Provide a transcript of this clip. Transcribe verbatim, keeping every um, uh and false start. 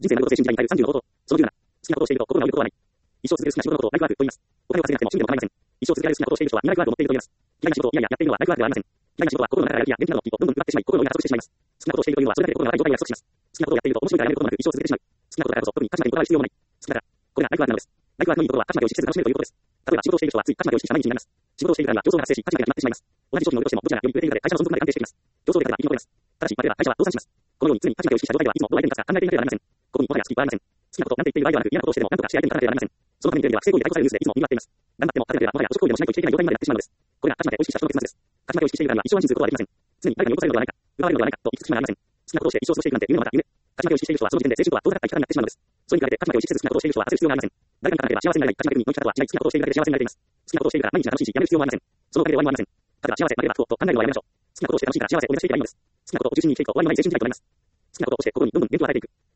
人生のことを精神時代に変えるさんじゅうのこと。そのじゅうなな、好きなことをしていると心が折れることはない。一生続ける好きな仕事のことをライフワークと言います。お金を稼がなくても真でも構いません。一生続けられる好きなことをしている人は皆ライフワークを持っていると言います。嫌いな仕事をいやいややっているのはライフワークではありません。嫌いな仕事は心の中からやる気や元気などの気をどんどん奪ってしまい、心の命が不足してしまいます。好きなことをしているというのはそれだけで心が荒い状態を約束します。好きなことをやっていると面白いからやめることもなく一生続けてしまう。好きなことだからこそ特に勝ち負けにこだわる必要もない。好きだから。これがライフワークなのです。ライフワークのいいところは勝ち負けをしせず楽しめるということです。例えば仕事をしている人はつい勝ち負けを意識した毎日になります。仕事をしているからには競争が発生し勝ち負けが決まってしまいます。同じ商品を売るとしてもどちらがより売れているかで会社の存続まで関係してきます。競争で勝てば生き残れます。ただし負ければ会社は倒産します。このように常に勝ち負けを意識した状態ではいつもどう相手に立つか考えていなければなりません。ここにもはや好きはありません。好きなことなんて言っている場合ではなく、嫌なことをしてでも何とかして相手に立たなければなりません。そのためにテレビでは不正行為で対抗されるニュースでいつも賑わっています。頑張っても勝てなければもはや汚職行為でもしないと生きていけない状態にまでやってしまうのです。これが勝ち負けを意識した人の結末です。勝ち負けを意識しているからには一生安心することはできません。常に誰かに残されるのではないか、奪われるのではないかといつつきまでありません。好きなことをして一生過ごしていくなんて夢のまた夢。勝ち負けを意識している人はその時点で青春とは遠ざかった生き方になってしまうのです。それに比べて勝ち負けを意識せず好きなことをしている人は焦る必要がありません。誰かに勝たなければ幸せになれない勝ち負けにの生き方とは違い、好きなことをしているだけで幸せになれています。好きなことをしているから毎日が楽しいし、やめる必要もありません。そのおかげで終わりもありません。ただ幸せ、負ければ不幸と考えるのはやめましょう。好きなことをして楽しいから幸せを目指していけばいいのです。好きなことを中心に生きていくと終わりのない青春時代となります。好きなことをして心にどんどん元気を与えていく。